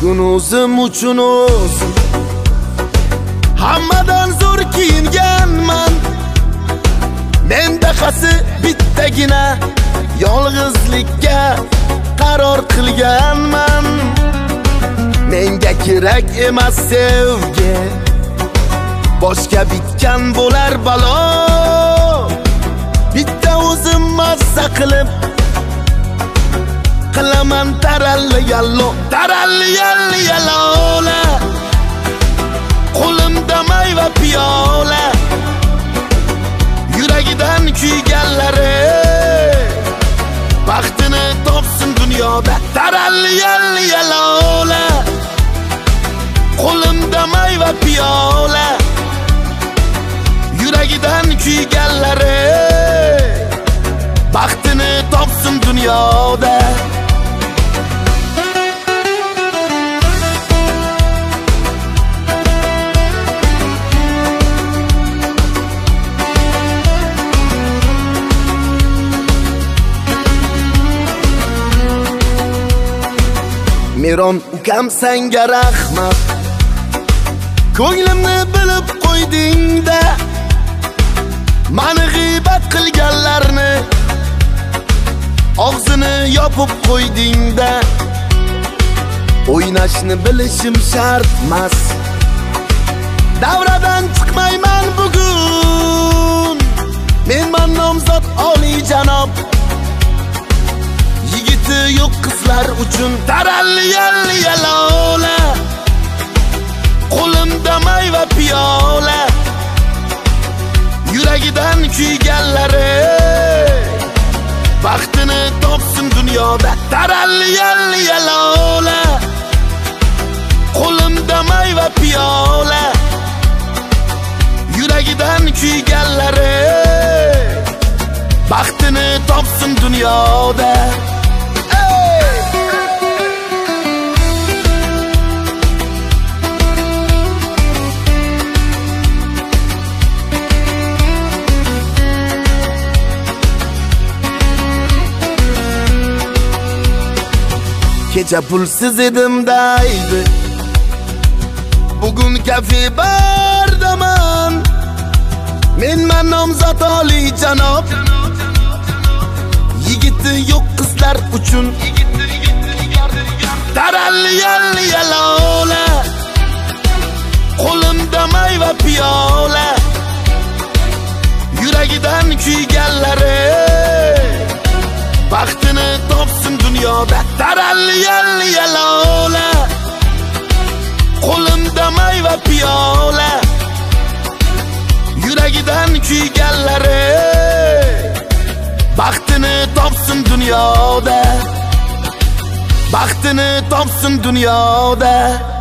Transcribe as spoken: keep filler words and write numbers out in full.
bugun o'zim uchun o'zim hammadan zo'r kiyinganman. Menda qasi bittagina yolg'izlikka qaror qilganman. Menga kerak emas sevgi, boshqa bitgan bo'lar balo. Bitta o'zim mazza qilib qilaman taralli yallo, taralli yalli yalola. Qo'limda mayva piyola, yuragidan kuyganlari baxtini topsin dunyoda. Taralli yalli yalola, qo'limda mayva piyola, yuragidan kuyganlari baxtini topsin dunyoda. Miron ukam senga rahmat, ko'nglimni bilib qo'yding-da. Mani g'iybat qilganlarni og'zini yopib qo'yding-da. O'ynashni bilishim shart emas, davradan chiqmayman bugun. Menman nomzod oliy janob, yigiti yo'q qizlar uchun. Taralli yalli yalola, qo'limda mayva piyola, yuragidan kuyganlari baxtini topsin dunyoda. Taralli yalli yalola, qo'limda mayva piyola, yuragidan kuyganlari baxtini topsin dunyoda. Kecha pulsiz edim daydi, bugun kafe bardaman. Menman nomzod oliy janob, yigiti yo'q qizlar uchun. Taralli yalli yalola, qo'limda mayva piyola, yuragidan kuyganlari baxtini topsin dunyoda. Taralli yalli yalola, qo'limda mayva piyola, yuragidan kuyganlari baxtini topsin dunyoda, baxtini topsin dunyoda.